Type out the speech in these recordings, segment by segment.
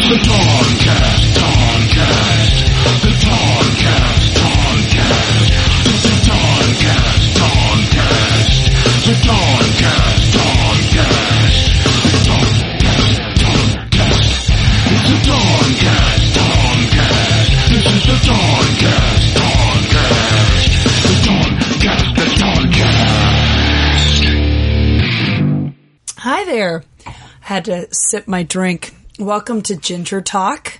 Hi there. Had to sip my drink. Welcome to Ginger Talk.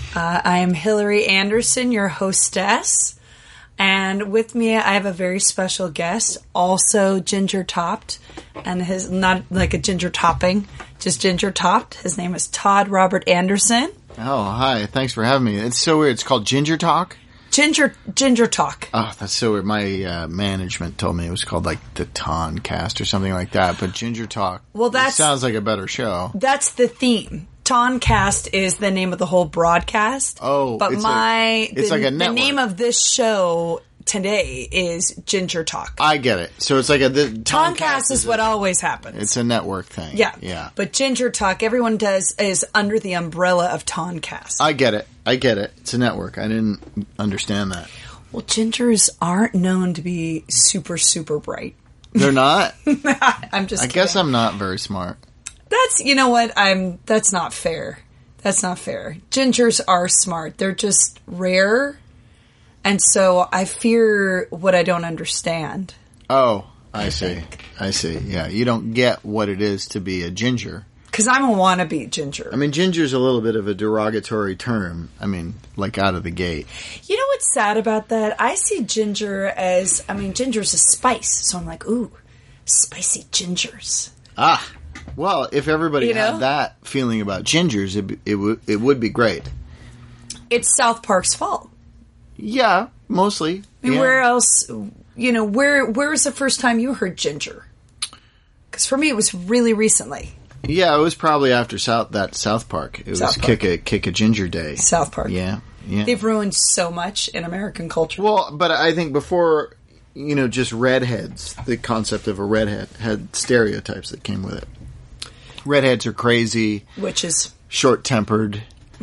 I am Hillary Anderson, your hostess. And with me, I have a very special guest, also ginger topped, and his not like a ginger topping, just ginger topped. His name is Todd Robert Anderson. Oh, hi. Thanks for having me. It's so weird. It's called Ginger Talk? Ginger Talk. Oh, that's so weird. My management told me it was called like the Toncast or something like that, but Ginger Talk. Well, that sounds like a better show. That's the theme. Toncast is the name of the whole broadcast. Oh, but it's like a network. The name of this show today is Ginger Talk. I get it. So it's like Toncast is what always happens. It's a network thing. Yeah. But Ginger Talk, everyone is under the umbrella of Toncast. I get it. It's a network. I didn't understand that. Well, gingers aren't known to be super, super bright. They're not? I'm just kidding. I guess I'm not very smart. You know what? That's not fair. That's not fair. Gingers are smart. They're just rare. And so I fear what I don't understand. Oh, I see. Yeah, you don't get what it is to be a ginger. Because I'm a wannabe ginger. I mean, ginger's a little bit of a derogatory term. I mean, like out of the gate. You know what's sad about that? I see ginger as, ginger's a spice. So I'm like, ooh, spicy gingers. Ah, well, if everybody had that feeling about gingers, it would be great. It's South Park's fault. Yeah, mostly. I mean, where else, where was the first time you heard ginger? Because for me, it was really recently. Yeah, it was probably after South Park. It was Kick a Ginger Day. South Park. Yeah. They've ruined so much in American culture. Well, but I think before, just redheads, the concept of a redhead had stereotypes that came with it. Redheads are crazy. Witches. Short-tempered.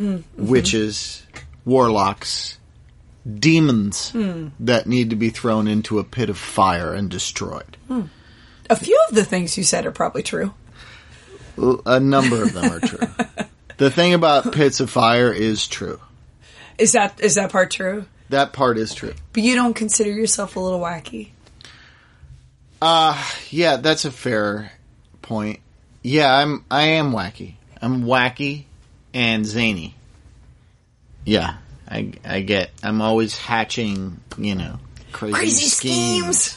Witches. Warlocks. Demons that need to be thrown into a pit of fire and destroyed. A few of the things you said are probably true. A number of them are true. The thing about pits of fire is true. Is that part true? That part is true. But you don't consider yourself a little wacky? Yeah, that's a fair point. Yeah, I am wacky. I'm wacky and zany. Yeah. I'm always hatching, crazy schemes.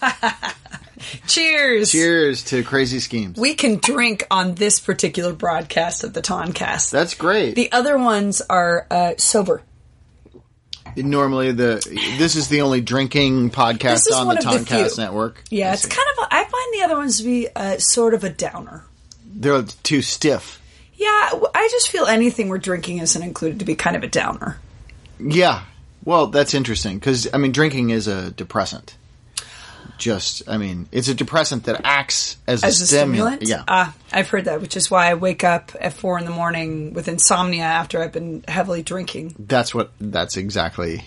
Cheers. Cheers to crazy schemes. We can drink on this particular broadcast of the Toncast. That's great. The other ones are sober. Normally, this is the only drinking podcast on the Toncast network. Yeah, it's kind of, I find the other ones to be sort of a downer. They're too stiff. Yeah, I just feel anything we're drinking isn't included to be kind of a downer. Yeah. Well, that's interesting because, drinking is a depressant. It's a depressant that acts as a stimulant. Yeah. I've heard that, which is why I wake up at 4 a.m. with insomnia after I've been heavily drinking. That's that.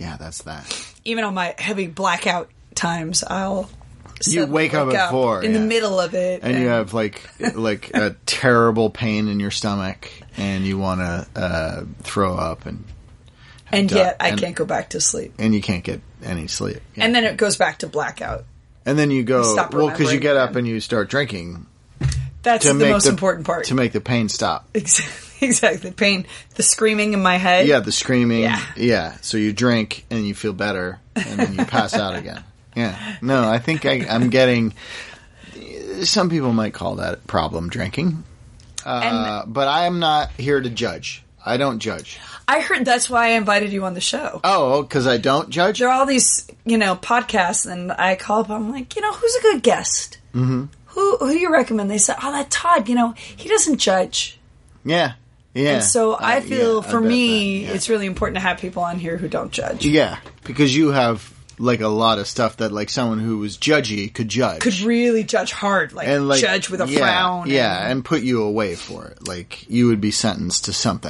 Even on my heavy blackout times, you wake up at 4 in the middle of it, and you have like a terrible pain in your stomach, and you want to throw up, and yet I can't go back to sleep, and you can't get any sleep, and then it goes back to blackout, and then you go because you get up and you start drinking. That's the most important part, to make the pain stop. Exactly, pain, the screaming in my head. Yeah, the screaming. Yeah. So you drink and you feel better, and then you pass out again. Yeah. No, I think I'm getting. Some people might call that problem drinking, but I am not here to judge. I don't judge. I heard that's why I invited you on the show. Oh, because I don't judge? There are all these, podcasts, and I call up, I'm like, who's a good guest? Mm-hmm. Who do you recommend? They said, that Todd, he doesn't judge. Yeah. Yeah. And so I feel, for me, it's really important to have people on here who don't judge. Yeah, because you have like a lot of stuff that like someone who was judgy could judge. Could really judge hard, like judge with a frown. Yeah, and put you away for it. Like you would be sentenced to something.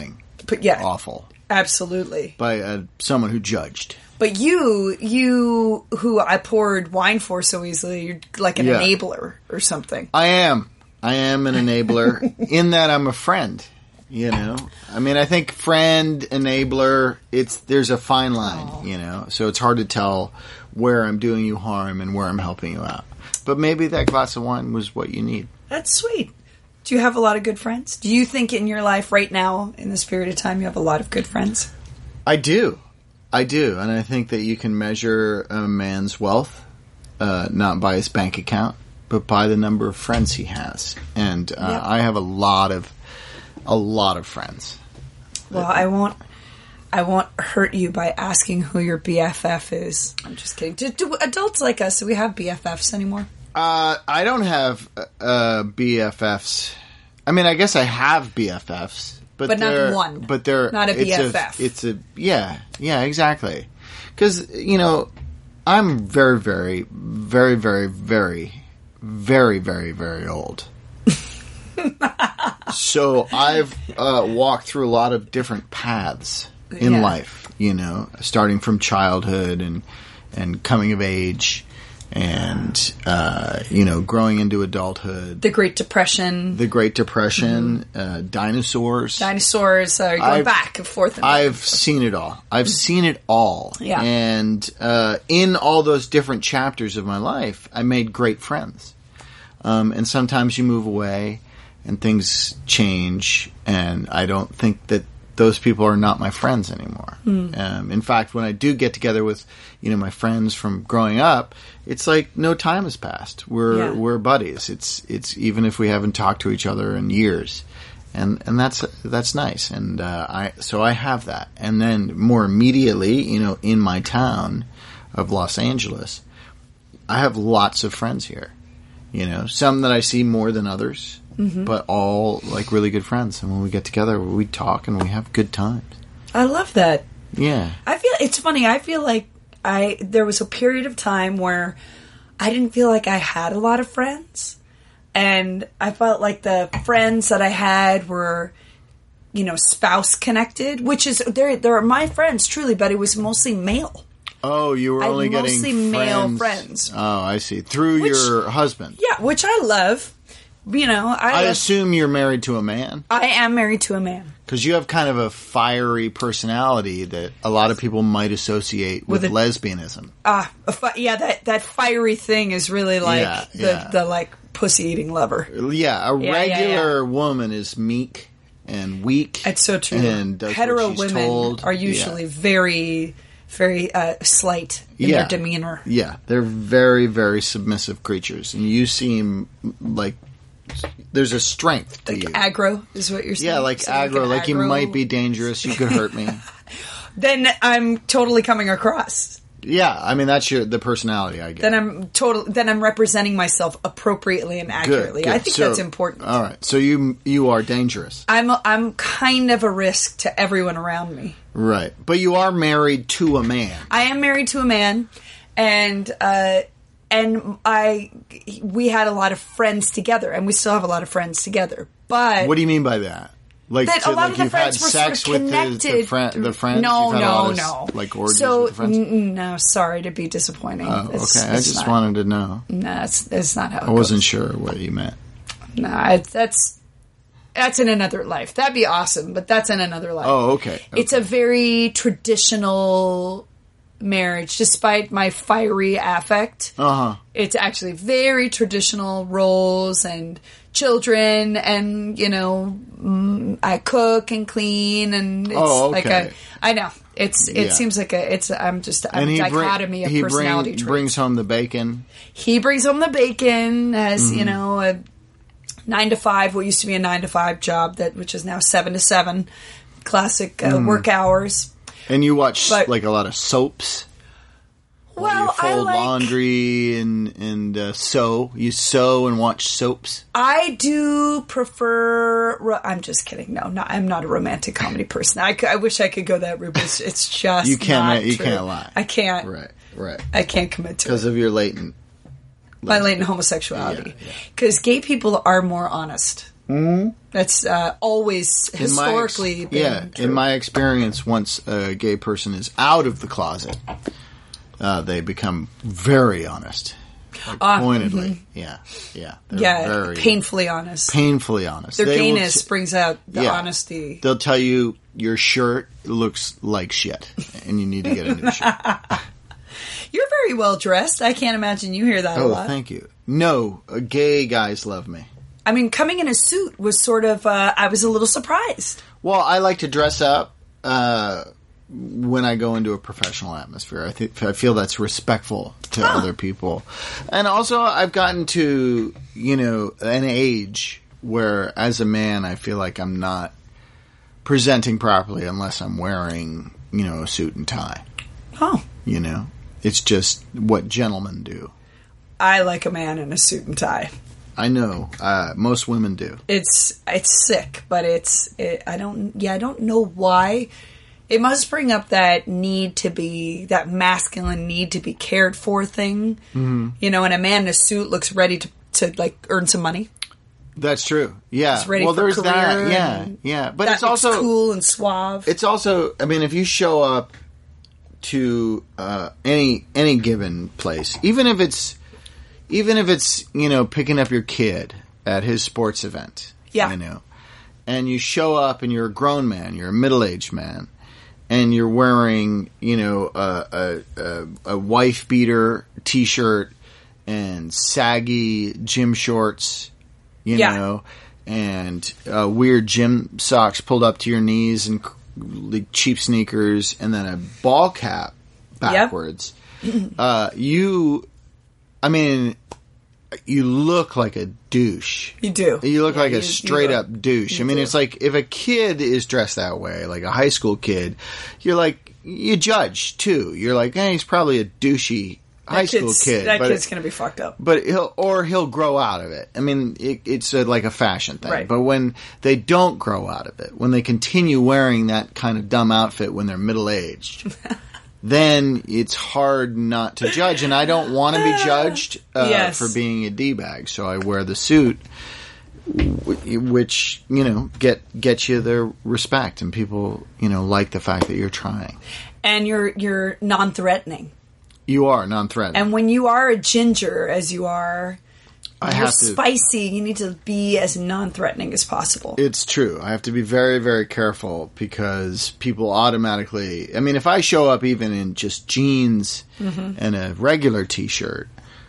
But yeah, awful. Absolutely. By someone who judged. But you who I poured wine for so easily, you're like an enabler or something. I am an enabler in that I'm a friend. You know, I mean, I think friend, enabler, there's a fine line, you know, so it's hard to tell where I'm doing you harm and where I'm helping you out. But maybe that glass of wine was what you need. That's sweet. Do you have a lot of good friends? Do you think in your life right now, in this period of time, you have a lot of good friends? I do. And I think that you can measure a man's wealth, not by his bank account, but by the number of friends he has. And I have a lot of friends. Well, I won't hurt you by asking who your BFF is. I'm just kidding. Do adults like us, do we have BFFs anymore? I don't have BFFs. I mean, I guess I have BFFs. But not one. But they're not a BFF. It's a exactly. Because, you know, I'm very, very, very, very, very, very, very, very old. So I've walked through a lot of different paths in life, you know, starting from childhood and coming of age and, you know, growing into adulthood. The Great Depression. Dinosaurs. Going back and forth. I've seen it all. Yeah. And in all those different chapters of my life, I made great friends. And sometimes you move away and things change, and I don't think that those people are not my friends anymore. In fact, when I do get together with, you know, my friends from growing up, it's like no time has passed. We're buddies. It's even if we haven't talked to each other in years, and that's nice. And so I have that. And then more immediately, you know, in my town of Los Angeles, I have lots of friends here. You know, some that I see more than others. But all like really good friends, and when we get together, we talk and we have good times. I love that. Yeah, it's funny. I feel like there was a period of time where I didn't feel like I had a lot of friends, and I felt like the friends that I had were, you know, spouse connected, which is they're my friends truly, but it was mostly male. Oh, you were only getting mostly male friends. Oh, I see. Through your husband. Yeah, which I love. You know, I assume you're married to a man. I am married to a man. Because you have kind of a fiery personality that a lot of people might associate with lesbianism. That fiery thing is really like the like pussy eating lover. Yeah, a regular woman is meek and weak. It's so true. And does hetero what she's women told. are usually very, very slight in their demeanor. Yeah, they're very, very submissive creatures, and you seem like. There's a strength to you. Aggro is what you're saying? Yeah, like aggro. Like you might be dangerous. You could hurt me. Then I'm totally coming across. Yeah, I mean, that's the personality I get. Then I'm representing myself appropriately and accurately. Good. I think that's important. All right. So you are dangerous. I'm kind of a risk to everyone around me. Right. But you are married to a man. I am married to a man, and we had a lot of friends together, and we still have a lot of friends together. But what do you mean by that? Like that a lot of the friends were sort of connected. The friends? No. Like orgies with the friends? No, sorry to be disappointing. Oh, okay. I just wanted to know. No, it's not how it goes. I wasn't sure what you meant. No, that's in another life. That'd be awesome, but that's in another life. Oh, okay. It's a very traditional marriage, despite my fiery affect. It's actually very traditional roles and children, and you know, I cook and clean, and it's I know it seems like I'm a dichotomy of personality traits. He brings home the bacon. He brings home the bacon as you know, a 9 to 5, what used to be a 9 to 5 job which is now 7 to 7, classic work hours. And you watch like a lot of soaps. Well, you fold laundry and sew. You sew and watch soaps. I do prefer. I'm just kidding. No, I'm not a romantic comedy person. I wish I could go that route, but it's just you can't. Not you true. Can't lie. I can't. Right. I can't commit to it because of your latent. My latent homosexuality. Because gay people are more honest That's always historically been true. In my experience, once a gay person is out of the closet, they become very honest. Pointedly. Yeah. They're very painfully honest. Painfully honest. Their gayness brings out the honesty. They'll tell you your shirt looks like shit and you need to get a new shirt. You're very well dressed. I can't imagine you hear that a lot. Oh, thank you. No, gay guys love me. I mean, coming in a suit was sort of, I was a little surprised. Well, I like to dress up when I go into a professional atmosphere. I feel that's respectful to other people. And also, I've gotten to, an age where, as a man, I feel like I'm not presenting properly unless I'm wearing, a suit and tie. Oh. It's just what gentlemen do. I like a man in a suit and tie. I know. Most women do. It's sick, but I don't know why. It must bring up that that masculine need to be cared for thing. Mm-hmm. And a man in a suit looks ready to like earn some money. That's true. Yeah. He's ready for there's career. that. Yeah. But it's also cool and suave. It's also, I mean, if you show up to any given place, even if it's picking up your kid at his sports event, and you show up and you're a grown man, you're a middle-aged man, and you're wearing a wife beater t-shirt and saggy gym shorts, and weird gym socks pulled up to your knees and cheap sneakers, and then a ball cap backwards. You look like a douche. You do. You look like a straight up douche. It's like if a kid is dressed that way, like a high school kid, you judge too. You're like, he's probably a douchey high school kid. That kid's going to be fucked up. But he'll grow out of it. It's like a fashion thing. Right. But when they don't grow out of it, when they continue wearing that kind of dumb outfit when they're middle-aged, then it's hard not to judge. And I don't want to be judged for being a D-bag. So I wear the suit, which, gets you the respect. And people, like the fact that you're trying. And you're non-threatening. You are non-threatening. And when you are a ginger, as you are, you're spicy. You need to be as non-threatening as possible. It's true. I have to be very, very careful because people automatically... if I show up even in just jeans and a regular t-shirt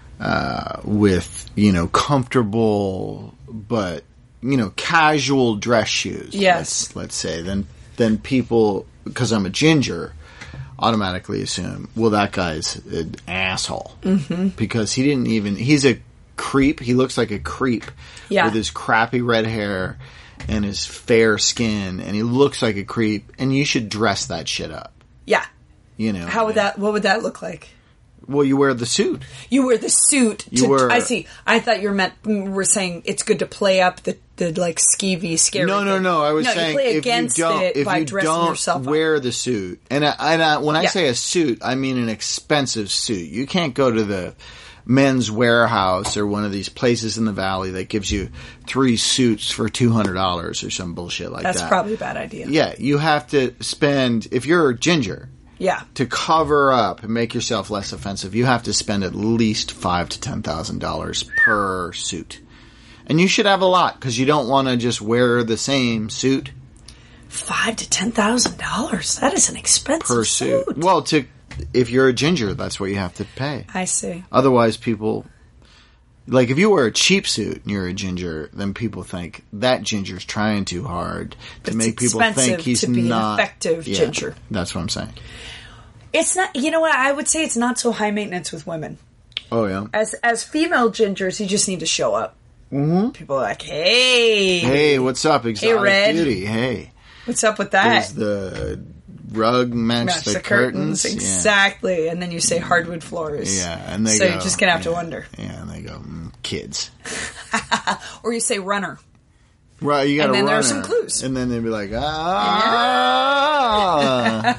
with, comfortable but, casual dress shoes, let's say, then people, because I'm a ginger... automatically assume, well, that guy's an asshole. Mm-hmm. Because he's a creep. He looks like a creep with his crappy red hair and his fair skin, and he looks like a creep, and you should dress that shit up. Yeah. What would that look like? Well, you wear the suit. You wear the suit. I see. I thought you were saying it's good to play up the like skeevy, scary. No. I was saying if you don't wear the suit, and when I say a suit, I mean an expensive suit. You can't go to the Men's Warehouse or one of these places in the valley that gives you 3 suits for $200 or some bullshit like that. That's probably a bad idea. Yeah, you have to spend, if you're a ginger. Yeah. To cover up and make yourself less offensive, you have to spend at least $5,000 to $10,000 per suit. And you should have a lot because you don't want to just wear the same suit. $5,000 to $10,000? That is an expensive per suit. Well, if you're a ginger, that's what you have to pay. I see. Otherwise, people... Like, if you wear a cheap suit and you're a ginger, then people think that ginger's trying too hard to make people think he's to be not... an effective ginger. That's what I'm saying. It's not... You know what? I would say it's not so high maintenance with women. Oh, yeah? As female gingers, you just need to show up. Mm-hmm. People are like, hey... Hey, what's up, Exotic Red. Beauty? Hey. What's up with that? Does the rug match the curtains? Exactly. Yeah. And then you say hardwood floors. Yeah, and they so go... you're just going to have to wonder. Yeah, and they go, kids. Or you say runner. Right, you got to run. And then there are some clues. And then they'd be like, my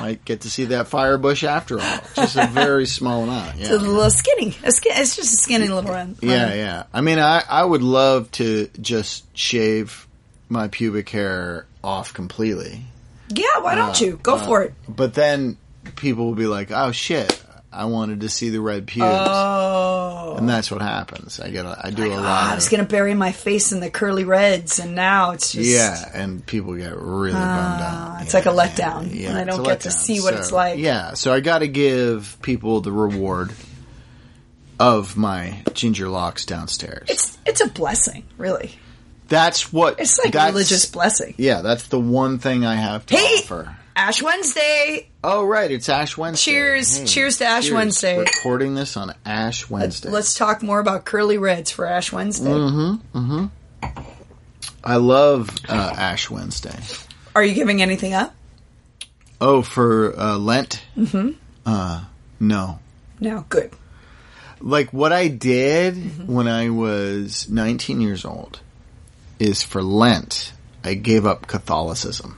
might get to see that fire bush after all. Just a very small amount. Yeah. It's a little skinny. It's just a skinny little one. Yeah. I mean, I would love to just shave my pubic hair off completely. Yeah, why don't you? Go for it. But then people will be like, oh, shit, I wanted to see the red pubes. Oh. And that's what happens. I do a lot of... I was going to bury my face in the curly reds, and now it's just... Yeah, and people get really bummed out. It's like a letdown. And I don't get to see what it's like. Yeah, so I got to give people the reward of my ginger locks downstairs. It's a blessing, really. That's what... It's like a religious blessing. Yeah, that's the one thing I have to offer. Ash Wednesday. Oh, right. It's Ash Wednesday. Cheers to Ash Wednesday. Recording this on Ash Wednesday. Let's talk more about curly reds for Ash Wednesday. I love Ash Wednesday. Are you giving anything up? Oh, for Lent? No. No, good. Like, what I did when I was 19 years old is for Lent, I gave up Catholicism.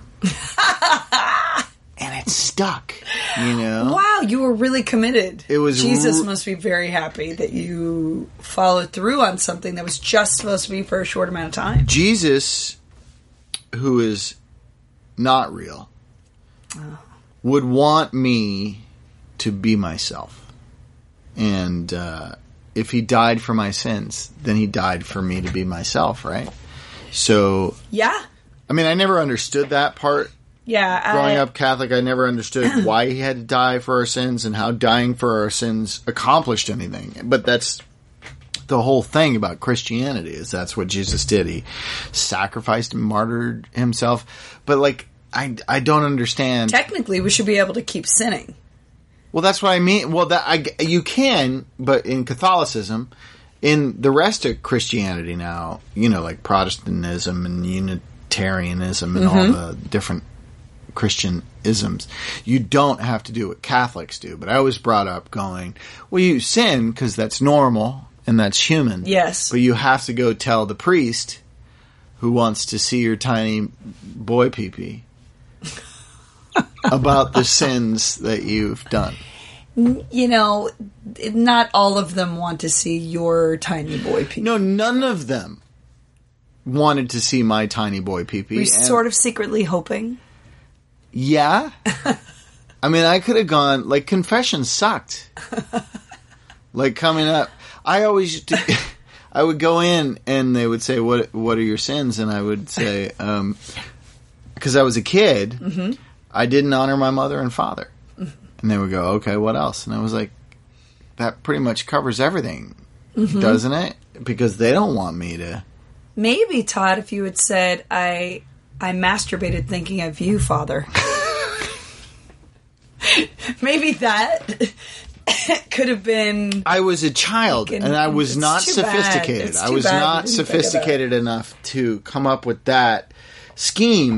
And it stuck, you know? Wow, you were really committed. It was Jesus must be very happy that you followed through on something that was just supposed to be for a short amount of time. Jesus, who is not real, would want me to be myself. And if he died for my sins, then he died for me to be myself, right? So... Yeah. I mean, I never understood that part. Yeah. Growing up Catholic, I never understood why he had to die for our sins and how dying for our sins accomplished anything. But that's the whole thing about Christianity, is that's what Jesus did. He sacrificed and martyred himself. But, like, I don't understand. Technically, we should be able to keep sinning. Well, that's what I mean. Well, you can, but in Catholicism... In the rest of Christianity now, you know, like Protestantism and Unitarianism and all the different Christian isms, you don't have to do what Catholics do. But I was brought up going, well, you sin because that's normal and that's human. Yes. But you have to go tell the priest who wants to see your tiny boy pee-pee about the sins that you've done. You know, not all of them want to see your tiny boy pee-pee. No, none of them wanted to see my tiny boy pee-pee. We're sort of secretly hoping. Yeah. I mean, I could have gone, like, confession sucked. Like, coming up, I always used to, I would go in and they would say, what are your sins? And I would say, because I was a kid, I didn't honor my mother and father. And they would go, okay, what else? And I was like, that pretty much covers everything, doesn't it? Because they don't want me to. Maybe, Todd, if you had said, I masturbated thinking of you, Father. Maybe that could have been... I was a child, and I was not sophisticated. I was not sophisticated enough to come up with that scheme.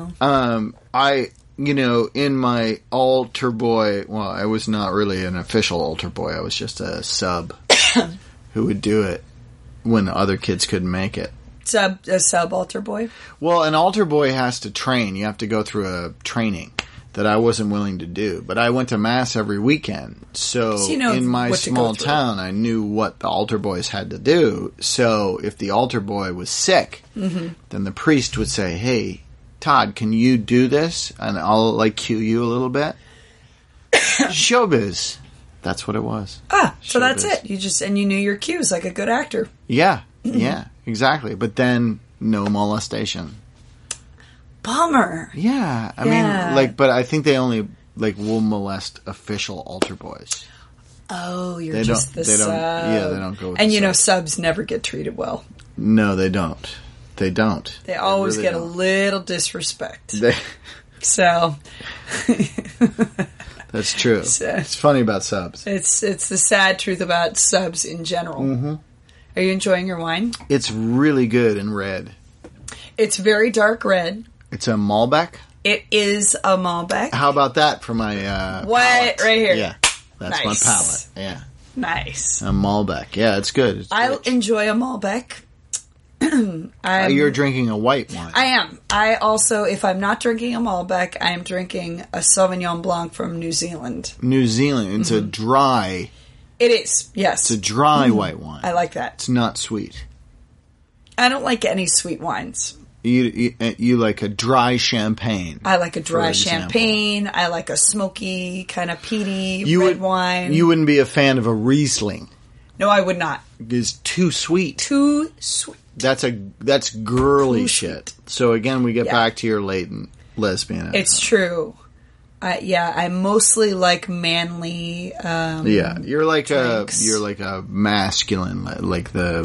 You know, in my altar boy, well, I was not really an official altar boy. I was just a sub who would do it when other kids couldn't make it. A sub altar boy? Well, an altar boy has to train. You have to go through a training that I wasn't willing to do. But I went to Mass every weekend. So you know in my small town, I knew what the altar boys had to do. So if the altar boy was sick, then the priest would say, hey, Todd, can you do this? And I'll, like, cue you a little bit. Showbiz. That's what it was. So that's it. You knew your cues like a good actor. Yeah, exactly. But then, no molestation. Bummer. Yeah. I mean, like, but I think they only, like, will molest official altar boys. Oh, you're just the sub. Yeah, they don't go with And, the subs never get treated well. No, they don't. They don't. They always get a little disrespect. So. That's true. It's funny about subs. It's the sad truth about subs in general. Are you enjoying your wine? It's really good in red. It's very dark red. It's a Malbec? It is a Malbec. How about that for my palate? Right here. Yeah. That's my palate. Yeah. Nice. A Malbec. Yeah, it's good. I enjoy a Malbec. You're drinking a white wine. I am. I also, if I'm not drinking a Malbec, I am drinking a Sauvignon Blanc from New Zealand. New Zealand. It's a dry. It is, yes. It's a dry white wine. I like that. It's not sweet. I don't like any sweet wines. You like a dry champagne. I like a dry champagne. I like a smoky, kind of peaty red wine. You wouldn't be a fan of a Riesling. No, I would not. It's too sweet. Too sweet. That's girly Too shit. sweet. So again, we get back to your latent lesbian. It's true. I mostly like manly. You're like drinks. a masculine, like the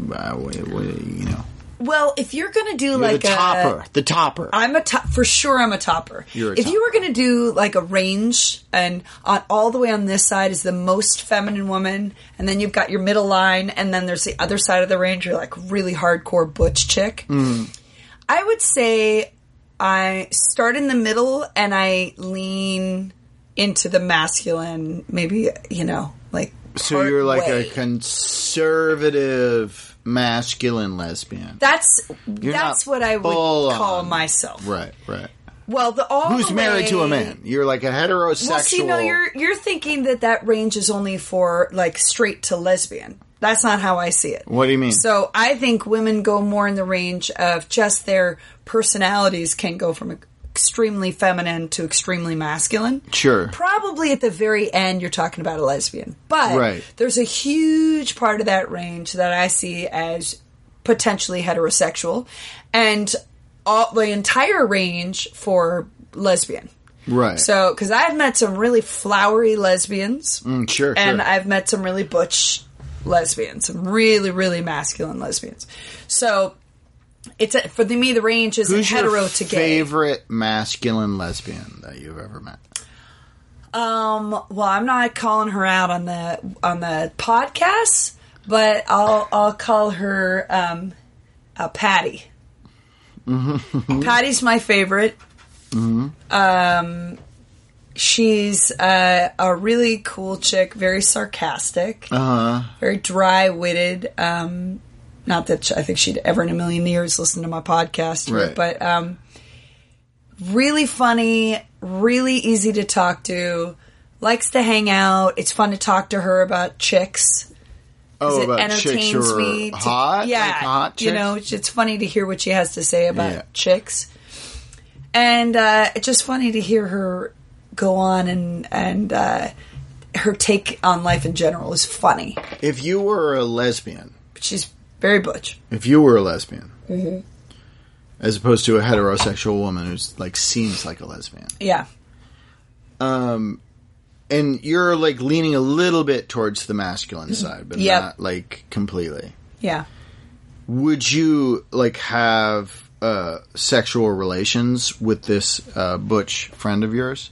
Well, if you're going to do You're like the topper. for sure I'm a topper. If you were going to do like a range and all the way on this side is the most feminine woman, and then you've got your middle line, and then there's the other side of the range, you're like really hardcore butch chick. I would say I start in the middle and I lean into the masculine, maybe, like so you're like a conservative masculine lesbian. That's what I would call myself. Right. Well, who's married to a man? You're like a heterosexual. Well, see, no, you're thinking that range is only for like straight to lesbian. That's not how I see it. What do you mean? So I think women go more in the range of just their personalities can go from extremely feminine to extremely masculine. Sure. Probably at the very end you're talking about a lesbian. But there's a huge part of that range that I see as potentially heterosexual, and the entire range for lesbian. Right. So, because I've met some really flowery lesbians. Sure. And I've met some really butch lesbians, some really, really masculine lesbians. So, for me, the range is hetero to gay. Who's your favorite masculine lesbian that you've ever met? Well, I'm not calling her out on the podcast, but I'll call her Patty. Patty's my favorite. She's a really cool chick, very sarcastic, very dry-witted. Not that I think she'd ever in a million years listen to my podcast, right. But really funny, really easy to talk to, likes to hang out. It's fun to talk to her about chicks. Oh, it about entertains chicks who me are hot? Yeah, like hot chicks? It's funny to hear what she has to say about chicks. And it's just funny to hear her go on and her take on life in general is funny. If you were a lesbian... She's very butch. If you were a lesbian, as opposed to a heterosexual woman who's like seems like a lesbian, and you're like leaning a little bit towards the masculine side, but not like completely. Yeah. Would you like have sexual relations with this butch friend of yours?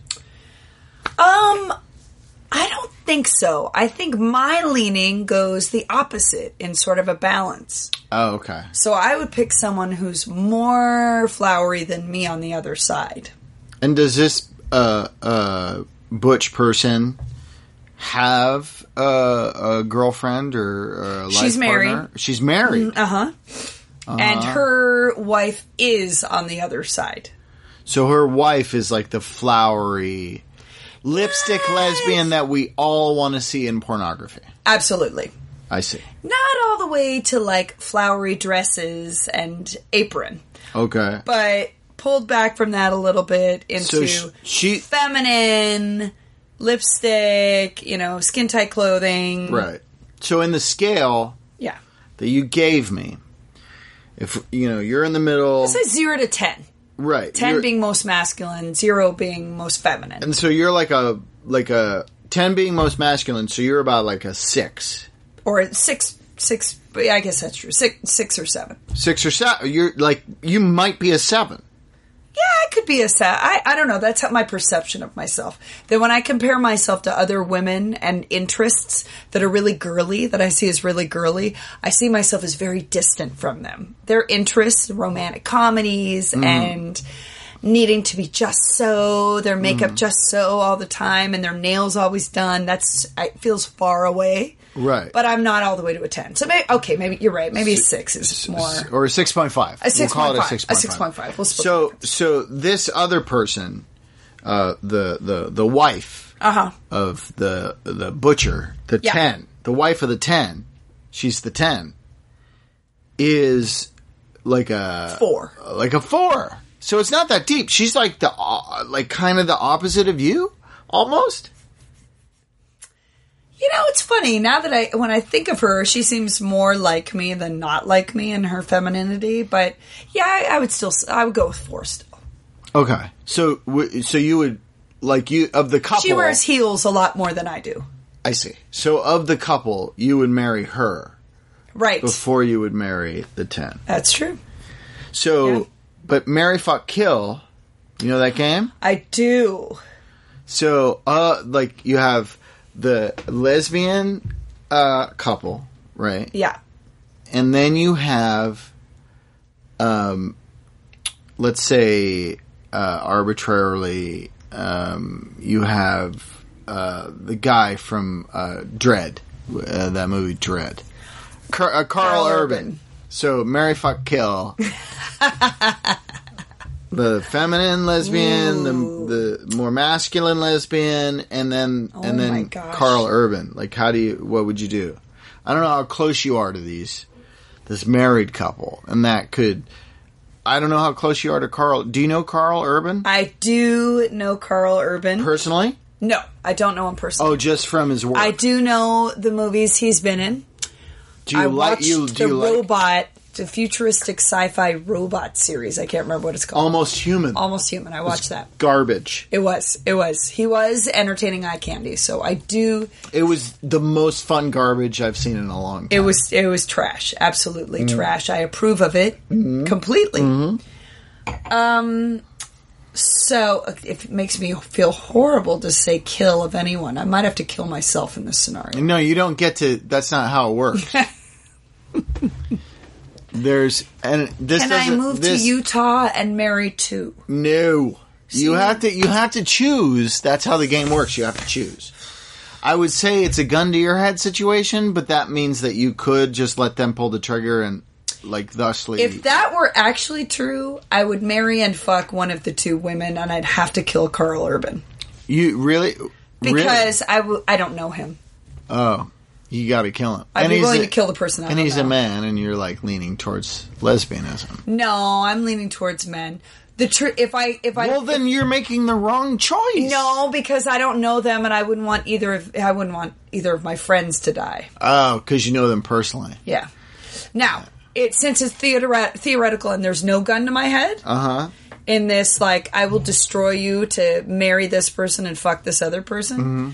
I don't think so. I think my leaning goes the opposite in sort of a balance. Oh, okay. So I would pick someone who's more flowery than me on the other side. And does this butch person have a girlfriend or a life She's married. partner? She's married. And her wife is on the other side. So her wife is like the flowery... lipstick lesbian that we all want to see in pornography. Absolutely. I see. Not all the way to like flowery dresses and apron. Okay. But pulled back from that a little bit into she feminine lipstick, skin tight clothing. Right. So in the scale that you gave me, if you're in the middle, I say 0 to 10. Right. 10 being most masculine, 0 being most feminine. And so you're like a 10 being most masculine, so you're about like a 6. Or 6, but I guess that's true. 6 or 7. 6 or 7. You might be a 7. Yeah, I could be a 7. I don't know. That's my perception of myself. That when I compare myself to other women and interests that are really girly, that I see as really girly, I see myself as very distant from them. Their interests, romantic comedies, and needing to be just so, their makeup just so all the time, and their nails always done. It feels far away. Right. But I'm not all the way to a 10. So maybe you're right. Maybe a 6 is more. Or a 6.5. A 6.5. We'll call it a 6.5. A 6.5. We'll split so this other person, the wife of the butcher, the 10, the wife of the 10, she's the 10, is like a 4. Like a 4. So it's not that deep. She's like kind of the opposite of you, almost. You know, it's funny now that when I think of her, she seems more like me than not like me in her femininity. But yeah, I would go with 4 still. Okay, so you would of the couple. She wears heels a lot more than I do. I see. So of the couple, you would marry her, right, before you would marry the 10. That's true. So, but marry, fuck, kill. You know that game? I do. So, you have the lesbian couple, right? Yeah. And then you have, let's say, arbitrarily, you have the guy from Dredd, that movie Dredd. Carl Urban. So, marry, fuck, kill. The feminine lesbian, the more masculine lesbian, and then Carl Urban. Like, what would you do? I don't know how close you are to this married couple, and I don't know how close you are to Carl. Do you know Carl Urban? I do know Carl Urban. Personally? No, I don't know him personally. Oh, just from his work. I do know the movies he's been in. I watched the futuristic sci-fi robot series. I can't remember what it's called. Almost Human. Almost Human. I watched that. Garbage. It was. He was entertaining eye candy. So I do. It was the most fun garbage I've seen in a long time. It was trash. Absolutely trash. I approve of it completely. So if it makes me feel horrible to say kill of anyone, I might have to kill myself in this scenario. No, you don't get to. That's not how it works. Can I move to Utah and marry 2? No. See? You have to choose. That's how the game works. You have to choose. I would say it's a gun to your head situation, but that means that you could just let them pull the trigger and thusly. If that were actually true, I would marry and fuck one of the 2 women, and I'd have to kill Carl Urban. You really? Because I don't know him. Oh. You got to kill him. I'd be willing to kill the person I don't know. And he's a man, and you're leaning towards lesbianism. No, I'm leaning towards men. Then you're making the wrong choice. No, because I don't know them, and I wouldn't want either of my friends to die. Oh, because you know them personally. Yeah. Now, since it's theoretical, and there's no gun to my head. In this, I will destroy you to marry this person and fuck this other person. Mm-hmm.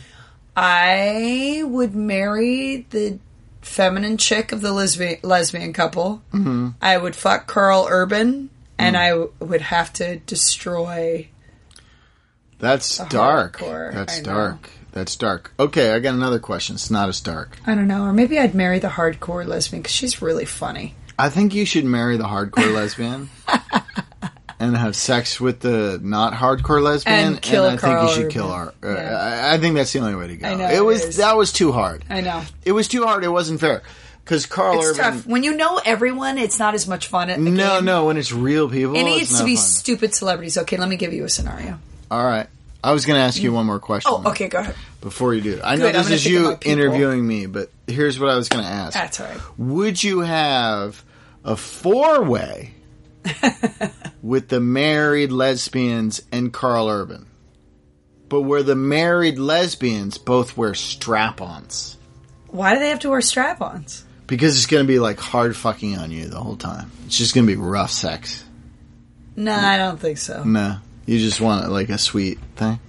I would marry the feminine chick of the lesbian couple. Mm-hmm. I would fuck Carl Urban, and I would have to destroy. That's dark. That's dark. That's dark. Okay, I got another question. It's not as dark. I don't know. Or maybe I'd marry the hardcore lesbian because she's really funny. I think you should marry the hardcore lesbian. And have sex with the not hardcore lesbian, and kill I Carl think you should Urban. kill her. Yeah. I think that's the only way to go. I know that was too hard. I know it was too hard. It wasn't fair because Carl Urban. Tough when you know everyone. It's not as much fun. No, when it's real people, it needs to be fun. Stupid celebrities. Okay, let me give you a scenario. All right, I was going to ask you one more question. Oh, okay, go ahead. Before you do, I know this is you interviewing me, but here's what I was going to ask. That's all right. Would you have a 4-way? With the married lesbians and Carl Urban, but where the married lesbians both wear strap-ons. Why do they have to wear strap-ons? Because it's going to be hard fucking on you the whole time. It's just going to be rough sex. No, I don't think so. No, you just want a sweet thing.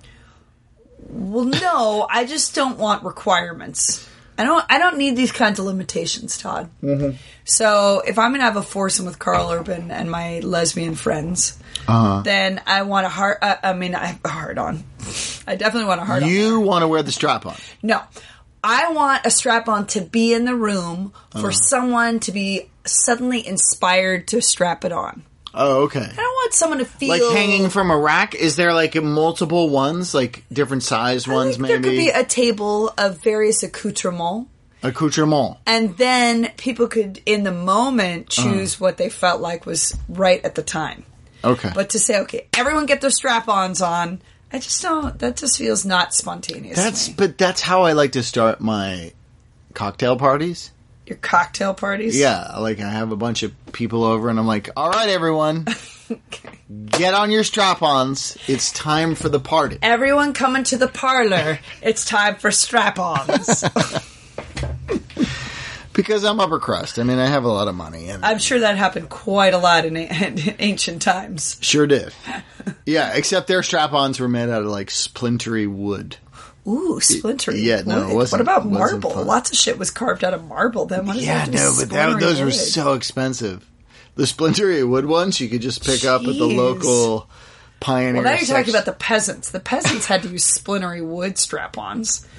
Well, no, I just don't want requirements. I don't need these kinds of limitations, Todd. Mm-hmm. So if I'm going to have a foursome with Carl Urban and my lesbian friends, then I want a hard. I have a hard on. I definitely want a hard on. You want to wear the strap on? No, I want a strap on to be in the room for someone to be suddenly inspired to strap it on. Oh, okay. I don't want someone to feel Like hanging from a rack? Is there like multiple ones, like different sized ones? think Maybe there could be a table of various accoutrements. accoutrement. And then people could, in the moment, choose what they felt like was right at the time. Okay, But to say, okay, everyone get their strap-ons on, I just don't. That just feels not spontaneous. to me. that's how I like to start my cocktail parties. Your cocktail parties. Yeah, like I have a bunch of people over, and I'm like, "All right, everyone, get on your strap-ons. It's time for the party." Everyone coming to the parlor. It's time for strap-ons. Because I'm upper crust. I mean, I have a lot of money, and I'm sure that happened quite a lot in ancient times. sure did. Yeah, except their strap-ons were made out of like splintery wood. Ooh, splintery. Yeah, no, it wood. wasn't- What about wasn't marble? fun. Lots of shit was carved out of marble. Then what does Yeah, that do with no, but splintery those were wood? so expensive. The splintery wood ones you could just pick up at the Jeez. local Pioneer. Well, now you're talking section. about the peasants. The peasants had to use splintery wood strap-ons.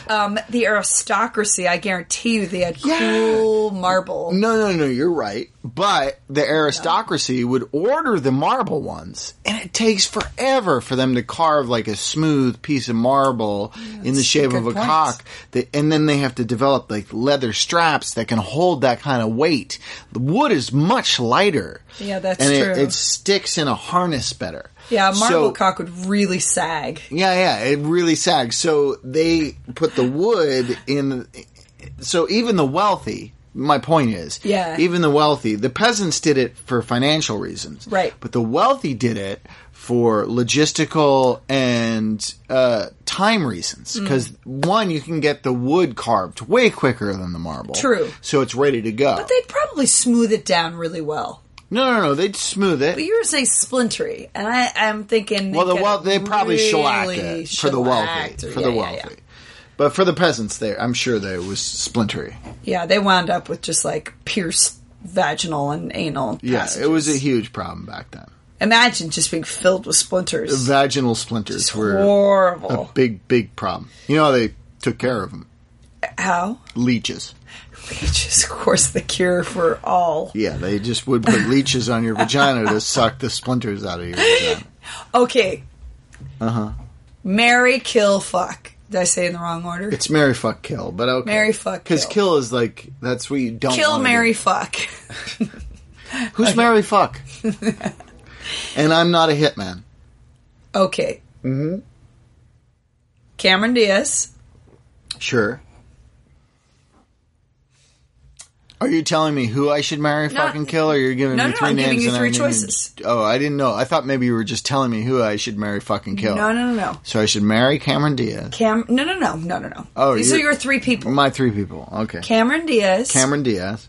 The aristocracy, I guarantee you, they had cool marble. No, you're right. But the aristocracy would order the marble ones, and it takes forever for them to carve like a smooth piece of marble in the shape of a good point. cock. And then they have to develop like leather straps that can hold that kind of weight. The wood is much lighter. Yeah, that's and true. it sticks in a harness better. Yeah, a marble So- cock would really sag. Yeah, it really sags. So they put the wood in. So even the wealthy, my point is, Yeah. even the wealthy, the peasants did it for financial reasons. Right. But the wealthy did it for logistical and time reasons. Because, one, you can get the wood carved way quicker than the marble. True. So it's ready to go. But they'd probably smooth it down really well. No, they'd smooth it. But you were saying splintery, and I'm thinking... They probably shellacked really it for the wealthy. shellacked or- For the yeah, wealthy. yeah, yeah. But for the peasants, I'm sure that it was splintery. Yeah, they wound up with just like pierced vaginal and anal Yeah, passages. it was a huge problem back then. Imagine just being filled with splinters. Vaginal splinters It's were horrible. a big problem. You know how they took care of them? How? Leeches. Leeches, of course, the cure for all. Yeah, they just would put leeches on your vagina to suck the splinters out of your vagina. Okay. Uh-huh. Marry, kill, fuck. Did I say it in the wrong order? It's marry, fuck, kill, but okay. Marry, fuck, Because kill. kill is like, that's what you don't Kill, wanna marry, do. fuck. Who's marry, fuck? And I'm not a hitman. Okay. Cameron Diaz. Sure. Are you telling me who I should marry, fucking kill, or you're giving me three I'm names? giving you and three I need- choices. Oh, I didn't know. I thought maybe you were just telling me who I should marry, fucking kill. No. So I should marry Cameron Diaz. No. Oh, These are your three people. My three people. Okay. Cameron Diaz. Cameron Diaz.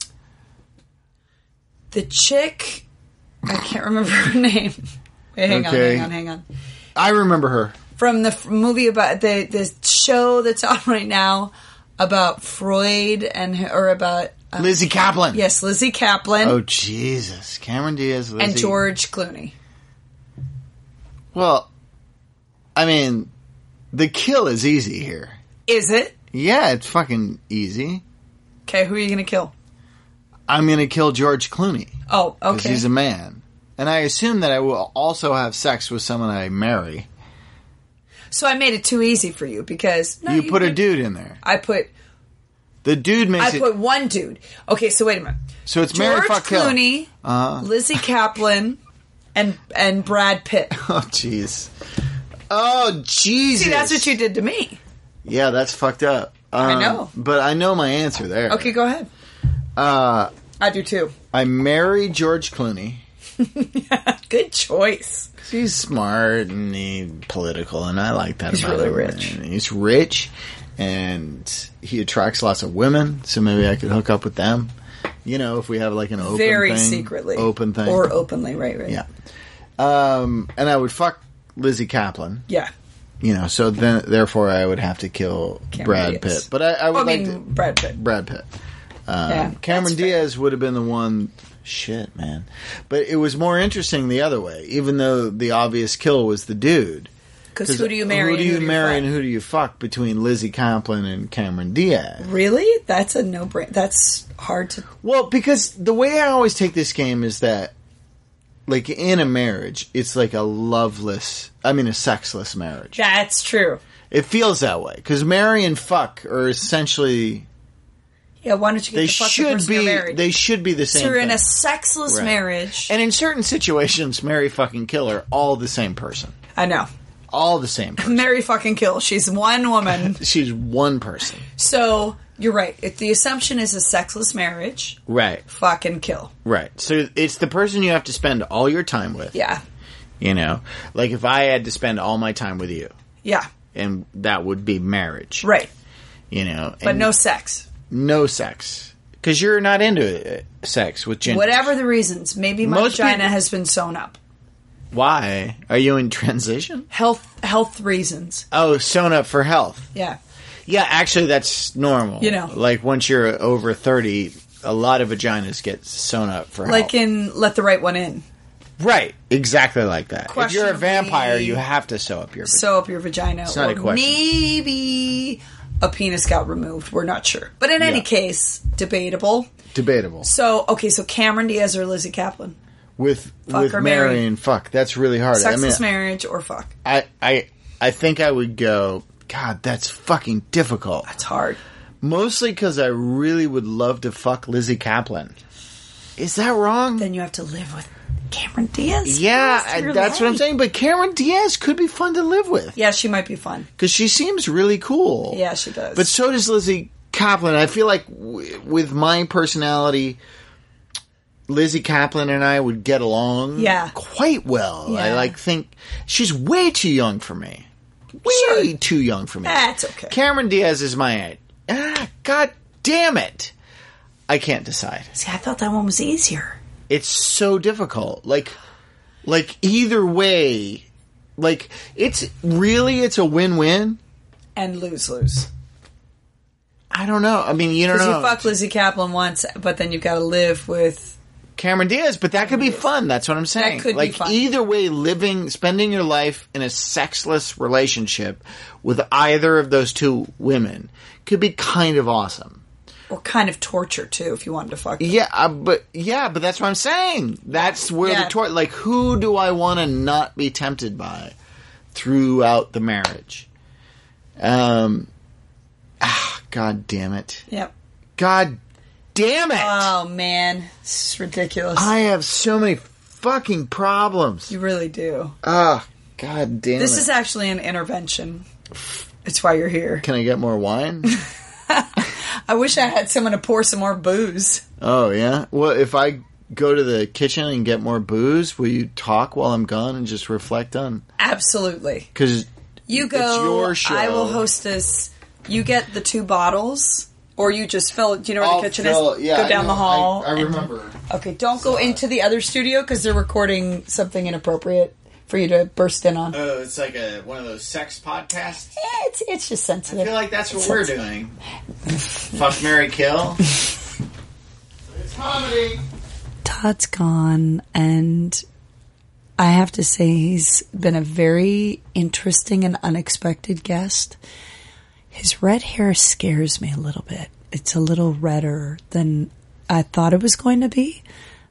The chick. I can't remember her name. Wait, hang on. I remember her. From the movie about the show that's on right now about Freud or about Lizzie Kaplan. yes, Lizzie Kaplan Oh, Jesus. Cameron Diaz, Lizzie. and George Clooney. Well, I mean, the kill is easy here. Is it? Yeah, it's fucking easy. Okay, who are you going to kill? I'm going to kill George Clooney. Oh, Because okay. he's a man. And I assume that I will also have sex with someone I marry. So I made it too easy for you because no, you put a dude in there. I put The dude makes it... one dude. Okay, so wait a minute. So it's George marry, fuck, kill. Clooney, Lizzie Kaplan, and Brad Pitt. Oh, jeez. Oh, Jesus. See, that's what you did to me. Yeah, that's fucked up. I know. But I know my answer there. Okay, go ahead. I do too. I marry George Clooney. Good choice. He's smart and he's political, and I like that He's about really him. rich. And he's rich, and he attracts lots of women, so maybe I could hook up with them. You know, if we have like an open Very thing. secretly. Open thing. Or openly, right. Yeah. And I would fuck Lizzie Kaplan. Yeah. You know, so then, therefore, I would have to kill Cameron Brad Diaz. Pitt. But I would like to... Brad Pitt. Brad Pitt. Yeah, Cameron that's fair. Diaz would have been the one... Shit, man. But it was more interesting the other way, even though the obvious kill was the dude. Because who do you marry? Who do you marry fuck? and who do you fuck between Lizzie Kaplan and Cameron Diaz? Really? That's a no-brainer. That's hard to... Well, because the way I always take this game is that like in a marriage, it's like a sexless marriage. That's true. It feels that way because marry and fuck are essentially. Yeah, why don't you get the fuck the person you're married? They should be the same. So you're thing. in a sexless marriage, and in certain situations, marry, fucking kill are all the same person. I know. All the same person. Marry, fucking kill. She's one woman. She's one person. So you're right. If the assumption is a sexless marriage, right? Fucking kill. Right. So it's the person you have to spend all your time with. Yeah. You know, like if I had to spend all my time with you. Yeah. And that would be marriage. Right. You know. But no sex. No sex. Because you're not into sex with Ginger. Whatever the reasons. Maybe my vagina has been sewn up. Why? Are you in transition? Health reasons. Oh, sewn up for health. Yeah. Yeah, actually that's normal. You know. Like once you're over 30, a lot of vaginas get sewn up for health. Like in Let the Right One In. Right, exactly like that. If you're a vampire, you have to sew up your vagina. Sew up your vagina. It's not a question. Maybe a penis got removed. We're not sure. But in any case, debatable. Debatable. So Cameron Diaz or Lizzie Kaplan? With marry and fuck. That's really hard. Sexless marriage or fuck. I think I would go, God, that's fucking difficult. That's hard. Mostly because I really would love to fuck Lizzie Kaplan. Is that wrong? Then you have to live with Cameron Diaz? Yeah, that's what I'm saying. But Cameron Diaz could be fun to live with. Yeah, she might be fun. Because she seems really cool. Yeah, she does. But so does Lizzie Kaplan. I feel like with my personality, Lizzie Kaplan and I would get along quite well. Yeah. I think she's way too young for me. Way too young for me. That's okay. Cameron Diaz is my age. God damn it. I can't decide. See, I thought that one was easier. It's so difficult. Like either way, it's a win-win. And lose-lose. I don't know. I mean, you don't know. Because you fuck Lizzie Kaplan once, but then you've got to live with Cameron Diaz, but that could be fun. That's what I'm saying. That could be fun. Either way, spending your life in a sexless relationship with either of those two women could be kind of awesome. Or kind of torture too, if you wanted to fuck them. But that's what I'm saying. That's where the torture. Like, who do I want to not be tempted by throughout the marriage? God damn it. Yep. God damn it. Oh man, this is ridiculous. I have so many fucking problems. You really do. God damn it. This is actually an intervention. It's why you're here. Can I get more wine? I wish I had someone to pour some more booze. Oh, yeah? Well, if I go to the kitchen and get more booze, will you talk while I'm gone and just reflect on? Absolutely. Because you go, it's your show. I will hostess. You get the 2 bottles, or you just fill it. Do you know where the kitchen is? Yeah, go down the hall. I remember. Okay, don't go into the other studio because they're recording something inappropriate for you to burst in on. Oh, it's like one of those sex podcasts? Yeah, it's just sensitive. I feel like that's what we're doing. Fuck, marry, kill. It's comedy. Todd's gone, and I have to say he's been a very interesting and unexpected guest. His red hair scares me a little bit. It's a little redder than I thought it was going to be.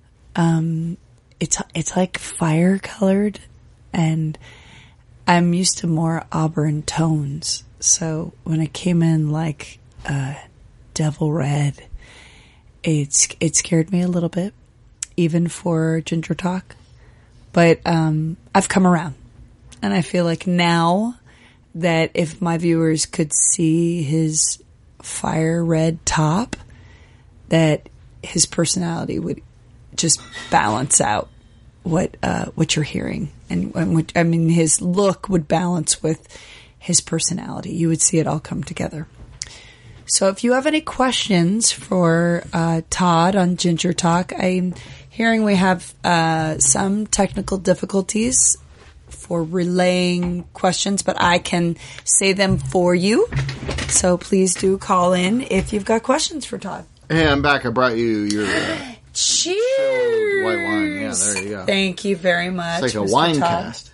It's like fire colored. And I'm used to more auburn tones. So when it came in like devil red, it scared me a little bit, even for Ginger Talk. But I've come around. And I feel like now that if my viewers could see his fire red top, that his personality would just balance out what you're hearing. And his look would balance with his personality. You would see it all come together. So if you have any questions for Todd on Ginger Talk, I'm hearing we have some technical difficulties for relaying questions, but I can say them for you. So please do call in if you've got questions for Todd. Hey, I'm back. I brought you your... Cheers! White wine. Yeah, there you go. Thank you very much. It's like a wine cast.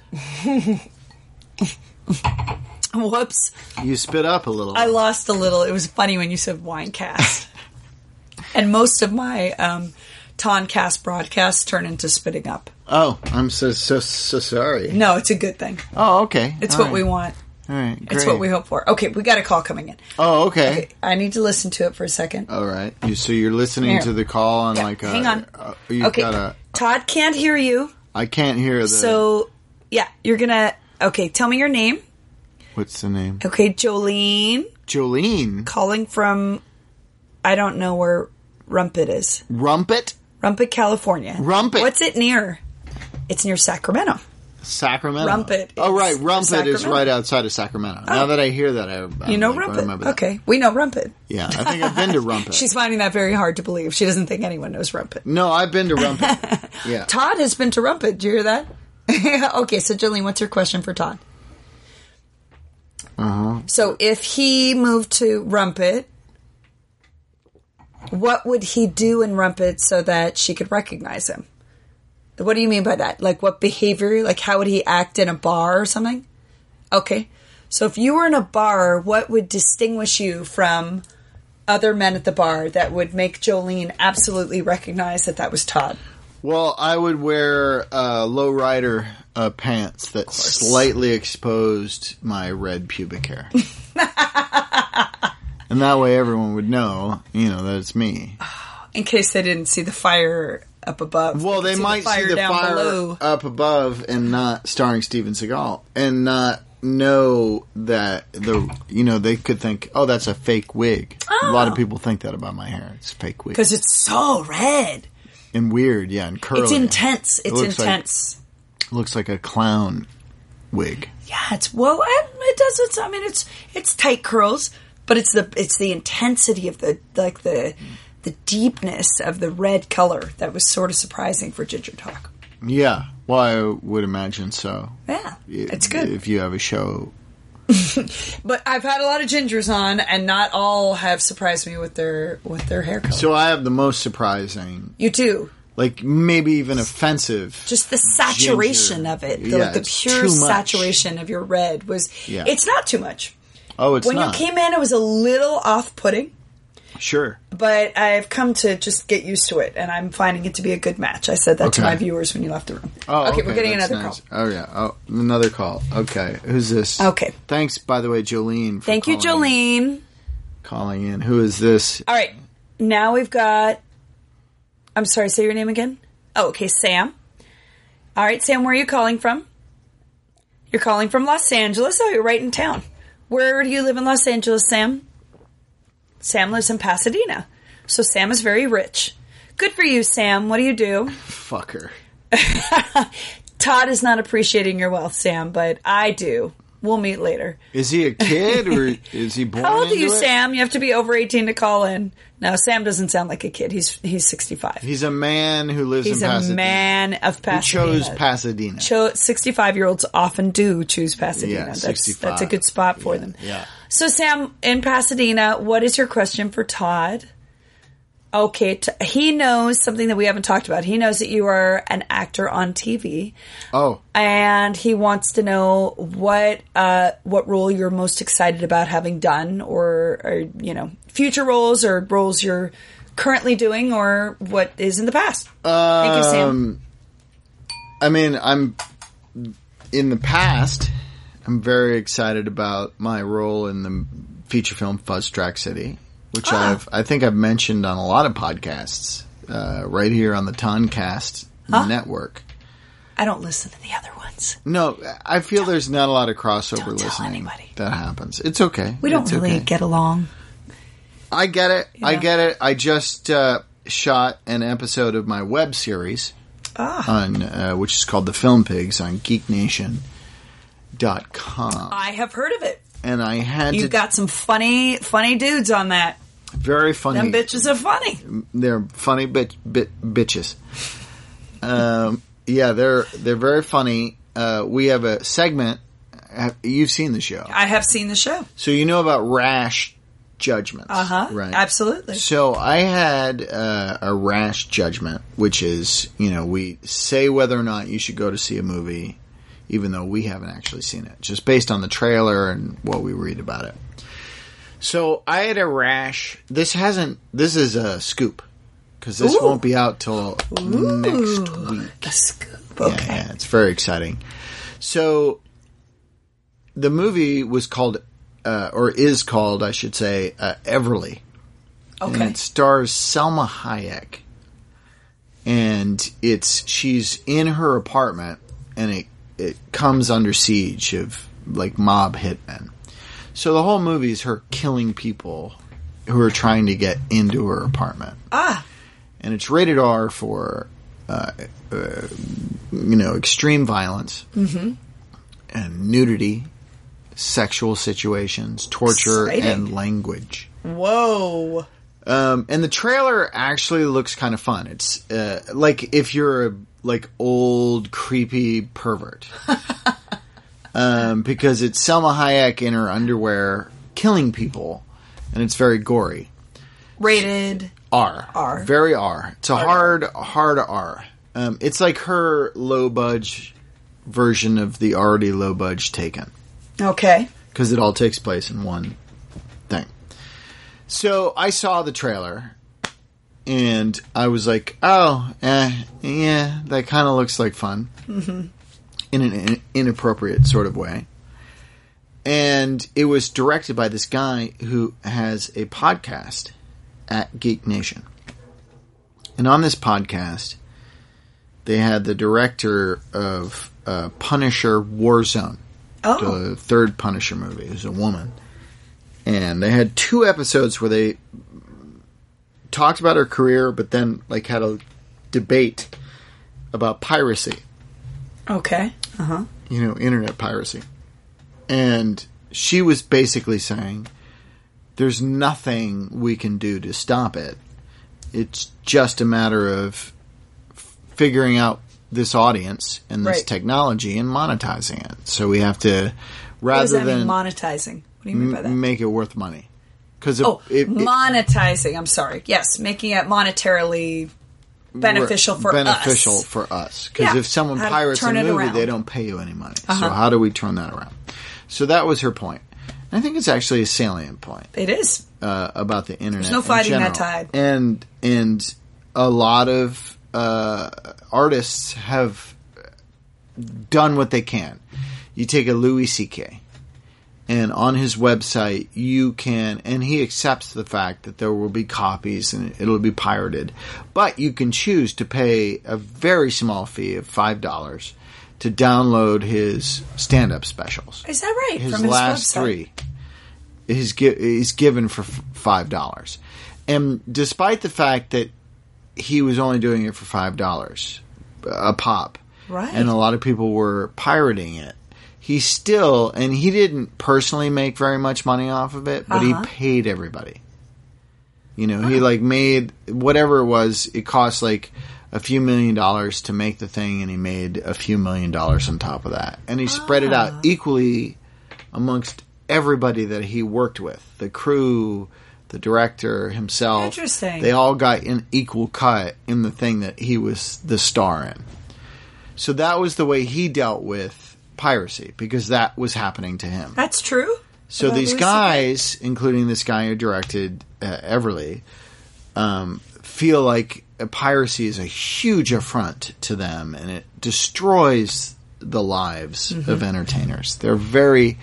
Whoops. You spit up a little. I lost a little. It was funny when you said wine cast. And most of my Toncast broadcasts turn into spitting up. Oh, I'm so sorry. No, it's a good thing. Oh, okay. It's what we want. All right, great. It's what we hope for. Okay, we got a call coming in. Oh, okay. I need to listen to it for a second. All right. So you're listening to the call on hang on. Okay. Todd can't hear you. I can't hear the... So, yeah, you're going to... Okay, tell me your name. What's the name? Okay, Jolene. Jolene? Calling from... I don't know where Rumpet is. Rumpet? Rumpet, California. Rumpet. What's it near? It's near Sacramento. Sacramento. Rumpet. Oh, right. Rumpet Sacramento. is right outside of Sacramento. Oh. Now that I hear that, I Rumpet. remember that. Okay, we know Rumpet. Yeah, I think I've been to Rumpet. She's finding that very hard to believe. She doesn't think anyone knows Rumpet. No, I've been to Rumpet. Yeah. Todd has been to Rumpet. Do you hear that? Okay, so Jolene, what's your question for Todd? So if he moved to Rumpet, what would he do in Rumpet so that she could recognize him? What do you mean by that? Like what behavior? Like how would he act in a bar or something? Okay. So if you were in a bar, what would distinguish you from other men at the bar that would make Jolene absolutely recognize that that was Todd? Well, I would wear lowrider pants that slightly exposed my red pubic hair. And that way everyone would know, that it's me. In case they didn't see the fire up above. Well, they might see the fire up above and not starring Steven Seagal and not know that they could think, oh, that's a fake wig. A lot of people think that about my hair. It's a fake wig. Because it's so red. And weird, yeah, and curly. It's intense. It's intense. Looks like a clown wig. Yeah, it does. It's tight curls, but it's the intensity of the deepness of the red color that was sort of surprising for Ginger Talk. Yeah, well, I would imagine so. Yeah, it's good if you have a show. But I've had a lot of gingers on, and not all have surprised me with their hair color. So I have the most surprising. You too. Like maybe even offensive. Just the saturation ginger. Of it. The pure saturation of your red was... Yeah. It's not too much. Oh, it's not. When you came in, it was a little off-putting. Sure. But I've come to just get used to it, and I'm finding it to be a good match. I said that to my viewers when you left the room. Oh, okay. We're getting another call. Oh, yeah. Oh, another call. Okay. Who's this? Okay. Thanks, by the way, Jolene. Thank you, Jolene. Calling in. Who is this? All right. Now we've got... I'm sorry, say your name again? Oh, okay, Sam. All right, Sam, where are you calling from? You're calling from Los Angeles. Oh, you're right in town. Where do you live in Los Angeles, Sam? Sam lives in Pasadena. So Sam is very rich. Good for you, Sam. What do you do? Fuck her. Todd is not appreciating your wealth, Sam, but I do. We'll meet later. Is he a kid or is he born? How old are you, Sam? You have to be over 18 to call in. No, Sam doesn't sound like a kid. He's 65. He's a man who lives in Pasadena. He's a man of Pasadena. He chose Pasadena. 65-year-olds often do choose Pasadena. Yeah, 65. That's a good spot for them. Yeah. So, Sam, in Pasadena, what is your question for Todd? Okay, he knows something that we haven't talked about. He knows that you are an actor on TV. Oh. And he wants to know what role you're most excited about having done or future roles or roles you're currently doing or what is in the past. Thank you, Sam. I'm in the past, I'm very excited about my role in the feature film Fuzz Track City. Which I think I've mentioned on a lot of podcasts, right here on the Toncast network. I don't listen to the other ones. No, I feel there's not a lot of crossover listening that happens. It's okay. We don't really get along. I get it. I get it. I just shot an episode of my web series on which is called The Film Pigs on GeekNation.com. I have heard of it. And I had You've got some funny dudes on that. Very funny. Them bitches are funny. They're funny bitches. Yeah, they're very funny. We have a segment. You've seen the show. I have seen the show. So you know about rash judgments. Right? Absolutely. So I had a rash judgment, which is, we say whether or not you should go to see a movie, even though we haven't actually seen it, just based on the trailer and what we read about it. So I had a rash. This is a scoop, because this won't be out till next week. A scoop. Okay. Yeah, it's very exciting. So the movie was called, or is called, I should say, Everly. Okay. And it stars Selma Hayek. And she's in her apartment, and it comes under siege of, like, mob hitmen. So the whole movie is her killing people who are trying to get into her apartment. And it's rated R for, extreme violence and nudity, sexual situations, torture, and language. Whoa. And the trailer actually looks kind of fun. It's like if you're a old creepy pervert, because it's Selma Hayek in her underwear killing people, and it's very gory. Rated R. Very R. It's a hard R. It's like her low budge version of the already low budge Taken. Okay. Because it all takes place in one thing. So I saw the trailer, and I was like, yeah, that kind of looks like fun. Mm-hmm. In an inappropriate sort of way. And it was directed by this guy who has a podcast at Geek Nation. And on this podcast, they had the director of Punisher Warzone. The third Punisher movie. It was a woman. And they had 2 episodes where they talked about her career, but then had a debate about piracy. Okay. Uh-huh. Internet piracy. And she was basically saying, there's nothing we can do to stop it. It's just a matter of figuring out this audience and this technology and monetizing it. So we have to, rather than monetizing. What do you mean by that? Make it worth money. Monetizing. I'm sorry. Yes, making it monetarily beneficial for us. Because if someone pirates a movie, they don't pay you any money. So how do we turn that around? So that was her point. And I think it's actually a salient point. It is. About the internet. There's no fighting that tide. And a lot of artists have done what they can. You take a Louis C.K., and on his website, you can, and he accepts the fact that there will be copies and it'll be pirated, but you can choose to pay a very small fee of $5 to download his stand-up specials. Is that right? His From his last website? 3 he's given for $5. And despite the fact that he was only doing it for $5 a pop, right, and a lot of people were pirating it, he still, and he didn't personally make very much money off of it, but he paid everybody. He made, whatever it was, it cost a few $1 million to make the thing, and he made a few $1 million on top of that. And he spread it out equally amongst everybody that he worked with. The crew, the director, himself. Interesting. They all got an equal cut in the thing that he was the star in. So that was the way he dealt with piracy, because that was happening to him. That's true. So these guys, including this guy who directed Everly, feel like piracy is a huge affront to them, and it destroys the lives of entertainers. They're very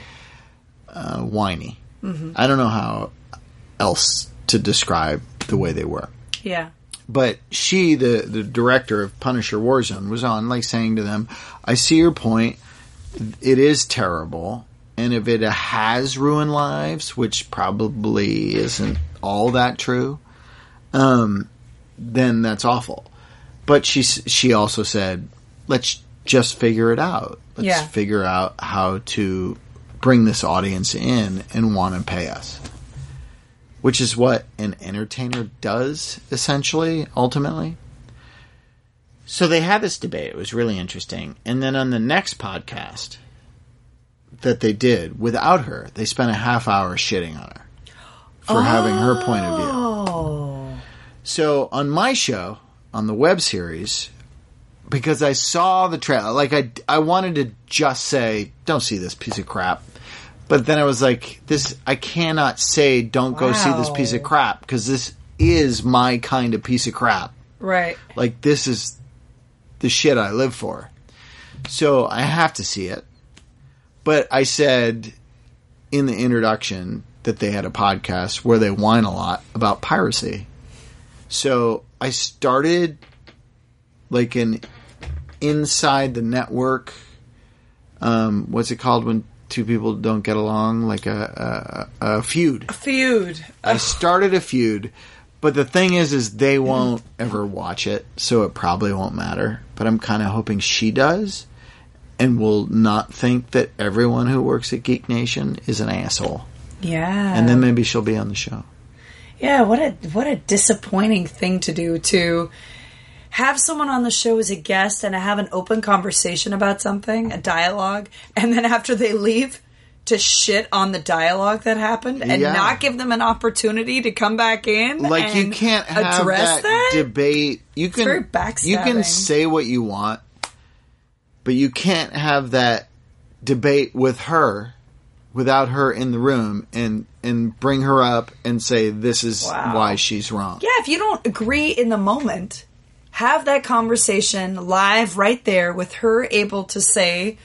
whiny. I don't know how else to describe the way they were. Yeah. But she, the director of Punisher Warzone, was on saying to them, I see your point. It is terrible, and if it has ruined lives, which probably isn't all that true, then that's awful. But she also said, let's just figure it out. Let's figure out how to bring this audience in and want to pay us. Which is what an entertainer does, essentially, ultimately. So they had this debate. It was really interesting. And then on the next podcast that they did without her, they spent a half hour shitting on her for having her point of view. So on my show, on the web series, because I saw the trailer, I wanted to just say, don't see this piece of crap. But then I was like, I cannot say don't go see this piece of crap, because is my kind of piece of crap. Right. Like, this is the shit I live for. So I have to see it. But I said in the introduction that they had a podcast where they whine a lot about piracy. So I started like an inside the network. What's it called when two people don't get along? Like a feud. A feud. I started a feud, but the thing is they won't ever watch it, so it probably won't matter. But I'm kind of hoping she does, and will not think that everyone who works at Geek Nation is an asshole. Yeah. And then maybe she'll be on the show. Yeah, what a disappointing thing to do, to have someone on the show as a guest and have an open conversation about something, a dialogue, and then after they leave, to shit on the dialogue that happened and not give them an opportunity to come back in. Like, and you can't have address that debate. You can, it's very backstabbing. You can say what you want, but you can't have that debate with her without her in the room and bring her up and say this is why she's wrong. Yeah, if you don't agree in the moment, have that conversation live right there with her able to say,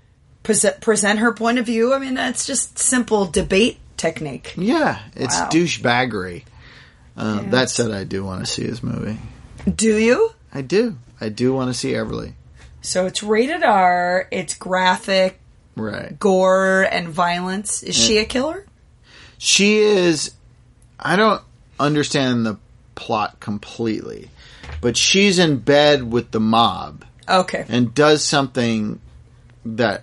present her point of view. I mean, that's just simple debate technique. Yeah, it's douchebaggery. That said, I do want to see his movie. Do you? I do. I do want to see Everly. So it's rated R, it's graphic, right? Gore and violence. Is she a killer? She is. I don't understand the plot completely, but she's in bed with the mob. Okay. And does something that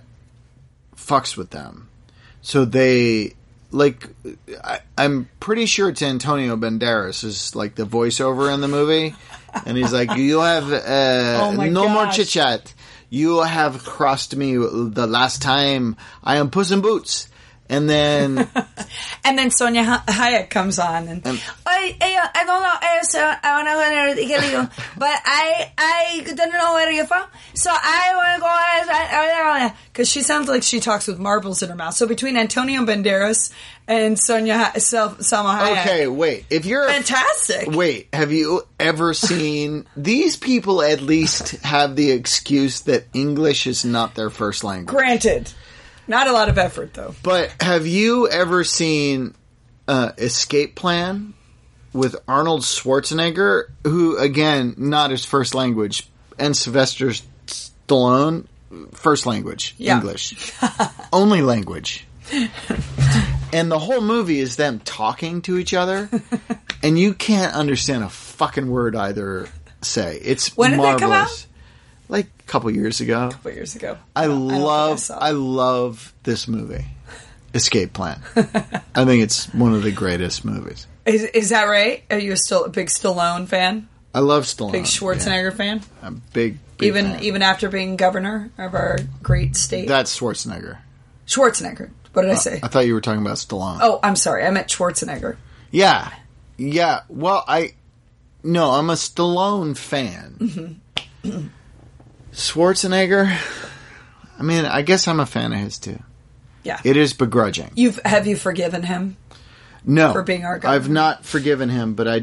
fucks with them. So they, like, I'm pretty sure it's Antonio Banderas is like the voiceover in the movie. And he's like, you have no more chit chat. You have crossed me the last time. I am Puss in Boots. And then Sonia Hayek comes on and I don't know. I want to get you, but I don't know where you're from, so I want to go because she sounds like she talks with marbles in her mouth. So between Antonio Banderas and Salma Hayek, okay, wait. If you're fantastic, wait. Have you ever seen these people? At least have the excuse that English is not their first language. Granted. Not a lot of effort, though. But have you ever seen Escape Plan with Arnold Schwarzenegger, who, again, not his first language, and Sylvester Stallone, first language, English. Only language. And the whole movie is them talking to each other, and you can't understand a fucking word either say. It's when did marvelous. That come out? Like a couple years ago. I love this movie, Escape Plan. I think it's one of the greatest movies. Is that right? Are you still a big Stallone fan? I love Stallone. Big Schwarzenegger fan? I'm big fan. Even after being governor of our great state? That's Schwarzenegger. Schwarzenegger. What did I say? I thought you were talking about Stallone. Oh, I'm sorry. I meant Schwarzenegger. Yeah. Well, I'm a Stallone fan. Mm-hmm. Schwarzenegger, I mean, I guess I'm a fan of his too. Yeah. It is begrudging. Have you forgiven him? No. For being our governor? I've not forgiven him, but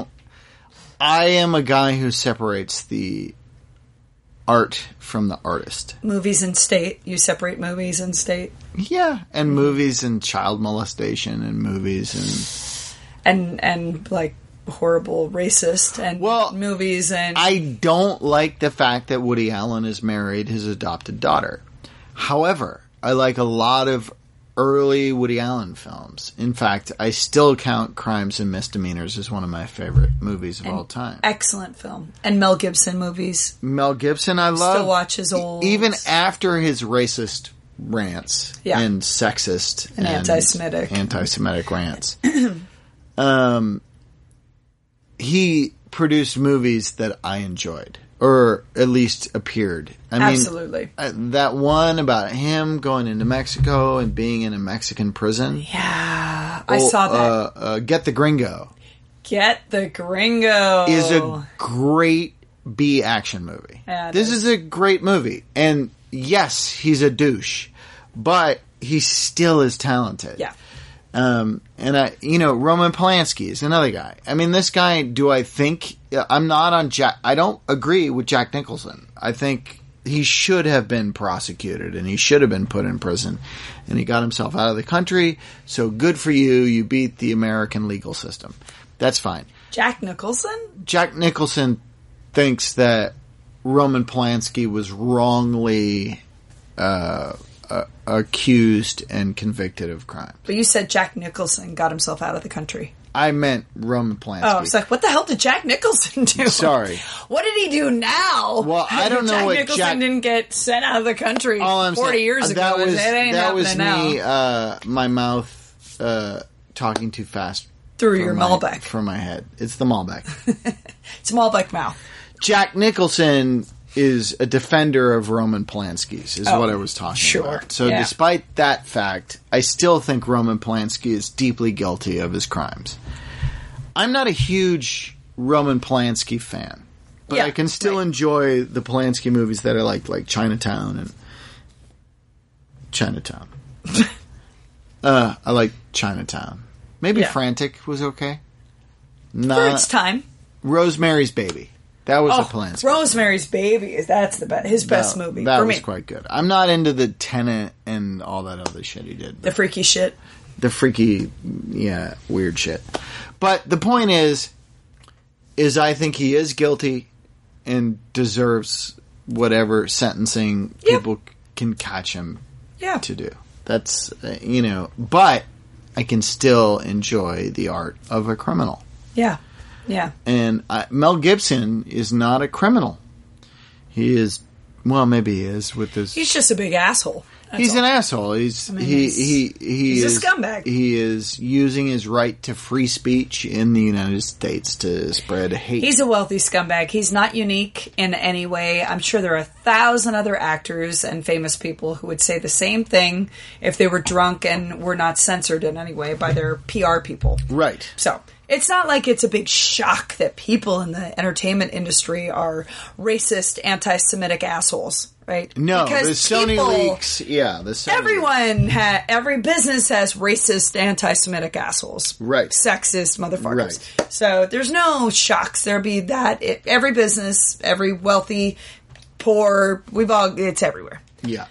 I am a guy who separates the art from the artist. Movies and state. You separate movies and state? Yeah, and movies and child molestation and movies and like horrible racist and movies and I don't like the fact that Woody Allen has married his adopted daughter. However, I like a lot of early Woody Allen films. In fact, I still count Crimes and Misdemeanors as one of my favorite movies of all time. Excellent film. And Mel Gibson movies. Mel Gibson I love. Still watch his old even after his racist rants and sexist and anti-Semitic rants. He produced movies that I enjoyed, or at least appeared. I mean, absolutely. That one about him going into Mexico and being in a Mexican prison. Yeah, I saw that. Get the Gringo. Get the Gringo is a great B action movie. Yeah, this is a great movie, and yes, he's a douche, but he still is talented. Yeah. And Roman Polanski is another guy. I mean, this guy, I'm not on I don't agree with Jack Nicholson. I think he should have been prosecuted and he should have been put in prison, and he got himself out of the country. So good for you. You beat the American legal system. That's fine. Jack Nicholson? Jack Nicholson thinks that Roman Polanski was wrongly accused and convicted of crime. But you said Jack Nicholson got himself out of the country. I meant Roman Polanski. Oh, it's like, what the hell did Jack Nicholson do? Sorry. What did he do now? Well, I don't know Jack what Nicholson didn't get sent out of the country 40 years ago. That was me, my mouth talking too fast. Through your Malbec. From my head. It's the Malbec. It's Malbec mouth. Jack Nicholson is a defender of Roman Polanski's, is what I was talking about. So despite that fact, I still think Roman Polanski is deeply guilty of his crimes. I'm not a huge Roman Polanski fan, but I can still enjoy the Polanski movies that I like Chinatown and Chinatown. I like Chinatown. Maybe Frantic was okay. For its time. Rosemary's Baby. That was a Polanski. Rosemary's Baby. That's his best movie. That was quite good. I'm not into the Tenet and all that other shit he did. The freaky shit. The freaky, weird shit. But the point is I think he is guilty and deserves whatever sentencing people can catch him to do. That's, but I can still enjoy the art of a criminal. Yeah. Yeah. And Mel Gibson is not a criminal. He is, well, maybe he is with this. He's just a big asshole. He's an asshole. He's a scumbag. He is using his right to free speech in the United States to spread hate. He's a wealthy scumbag. He's not unique in any way. I'm sure there are 1,000 other actors and famous people who would say the same thing if they were drunk and were not censored in any way by their PR people. Right. So it's not like it's a big shock that people in the entertainment industry are racist, anti-Semitic assholes, right? No, because the Sony leaks. Yeah, every business has racist, anti-Semitic assholes, right? Sexist motherfuckers. Right. So there's no shocks. There'll be that. Every business, every wealthy, poor, it's everywhere. Yeah.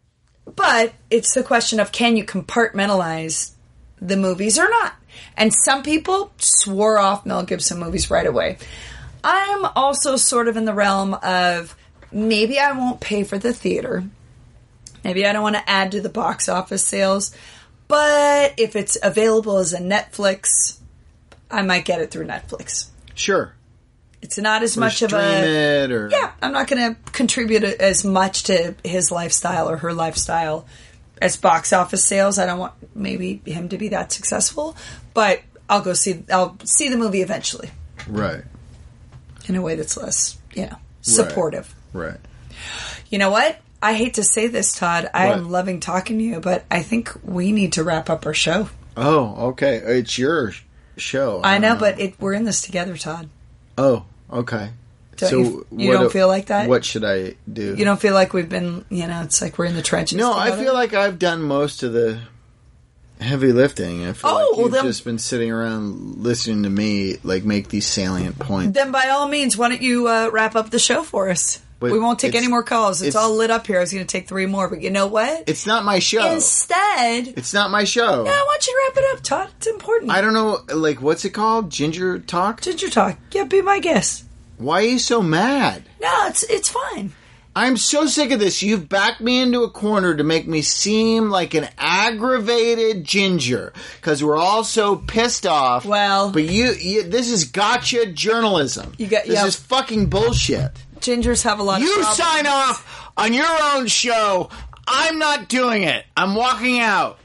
But it's the question of, can you compartmentalize the movies or not? And some people swore off Mel Gibson movies right away. I'm also sort of in the realm of, maybe I won't pay for the theater. Maybe I don't want to add to the box office sales. But if it's available as a Netflix, I might get it through Netflix. Sure. It's not as much of a... Yeah, I'm not going to contribute as much to his lifestyle or her lifestyle as box office sales. I don't want maybe him to be that successful, but I'll see the movie eventually. Right. In a way that's less, supportive. Right. You know what? I hate to say this, Todd. I am loving talking to you, but I think we need to wrap up our show. Oh, okay. It's your show. I know, but we're in this together, Todd. Oh, okay. So you don't feel like that? What should I do? You don't feel like we've been, it's like we're in the trenches No, together? I feel like I've done most of the heavy lifting. I feel like you've just been sitting around listening to me make these salient points. Then by all means, why don't you wrap up the show for us? But we won't take any more calls. It's all lit up here. I was going to take 3 more, but you know what? It's not my show. Instead... It's not my show. Yeah, I want you to wrap it up, Todd. It's important. I don't know, what's it called? Ginger Talk? Ginger Talk. Yeah, be my guest. Why are you so mad? No, it's fine. I'm so sick of this. You've backed me into a corner to make me seem like an aggravated ginger because we're all so pissed off. Well, but this is gotcha journalism. This is fucking bullshit. Gingers have a lot of problems. You sign off on your own show. I'm not doing it. I'm walking out.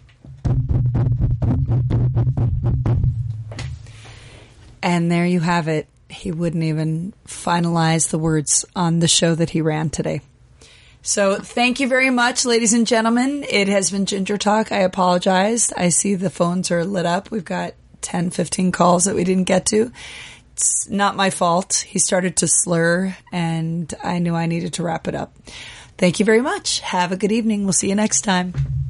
And there you have it. He wouldn't even finalize the words on the show that he ran today. So thank you very much, ladies and gentlemen. It has been Ginger Talk. I apologize. I see the phones are lit up. We've got 10, 15 calls that we didn't get to. It's not my fault. He started to slur, and I knew I needed to wrap it up. Thank you very much. Have a good evening. We'll see you next time.